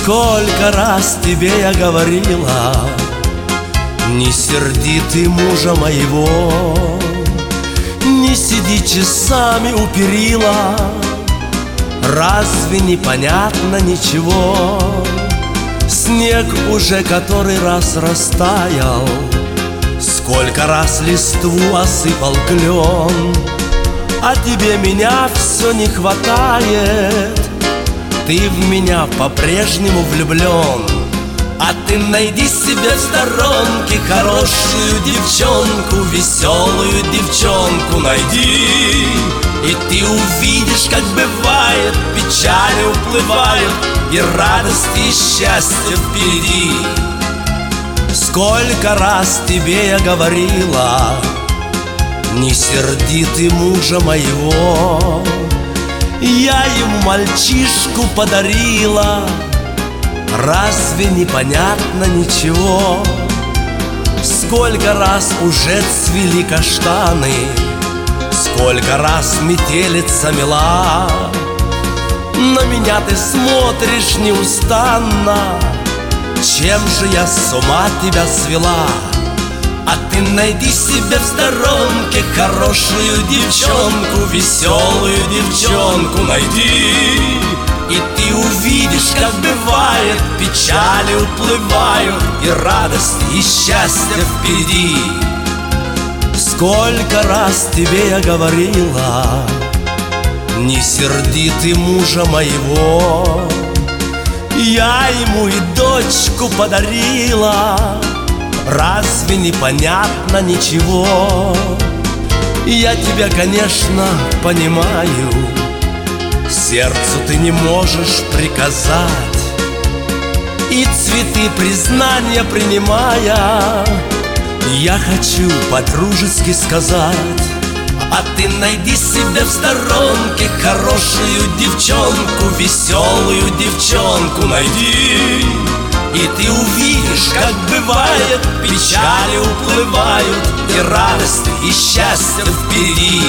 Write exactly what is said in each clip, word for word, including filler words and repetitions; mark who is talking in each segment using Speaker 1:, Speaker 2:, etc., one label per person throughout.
Speaker 1: Сколько раз тебе я говорила: не серди ты мужа моего, не сиди часами у перила. Разве непонятно ничего? Снег уже который раз растаял, сколько раз листву осыпал клен, а тебе меня все не хватает. Ты в меня по-прежнему влюблен. А ты найди себе в сторонке хорошую девчонку, веселую девчонку найди, и ты увидишь, как бывает, печали уплывают, и радость и счастье впереди. Сколько раз тебе я говорила: не серди ты мужа моего, я ему мальчишку подарила. Разве непонятно ничего? Сколько раз уже цвели каштаны, сколько раз метелица мела. На меня ты смотришь неустанно, чем же я с ума тебя свела? А ты найди себе в сторонке хорошую девчонку, веселую девчонку найди, и ты увидишь, как бывает, печали уплывают, и радость и счастье впереди. Сколько раз тебе я говорила: не серди ты мужа моего, я ему и дочку подарила. Разве непонятно ничего? Я тебя, конечно, понимаю, сердцу ты не можешь приказать, и цветы признания принимая, я хочу по-дружески сказать: а ты найди себе в сторонке хорошую девчонку, веселую девчонку найди, и ты увидишь, как бывает, печали уплывают, и радость и счастье впереди.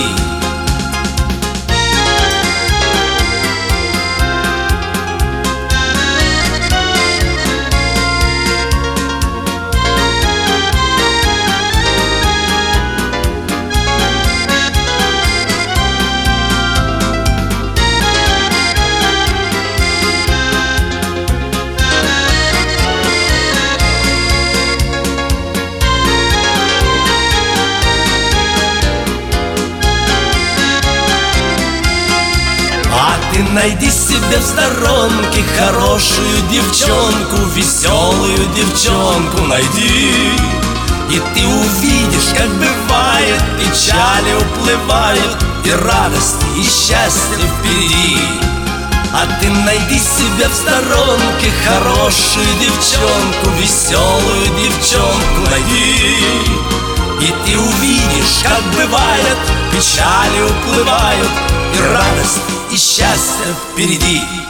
Speaker 1: Ты найди себе в сторонке хорошую девчонку, веселую девчонку найди, и ты увидишь, как бывает, печали уплывают, и радость и счастье впереди. А ты найди себе в сторонке хорошую девчонку, веселую девчонку найди, и ты увидишь, как бывает, печали уплывают, и радость и счастье впереди.